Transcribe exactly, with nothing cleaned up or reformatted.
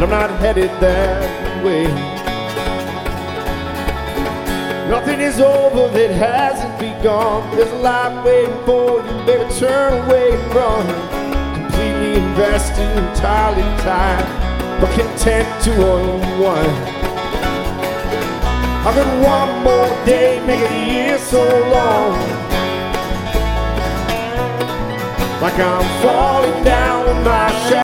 but I'm not headed that way. Nothing is over that hasn't begun. There's a life waiting for you, baby, turn away and run. Completely invested, entirely tied, but content to unwind. I got one more day, make a year so long, like I'm falling down with my shadow.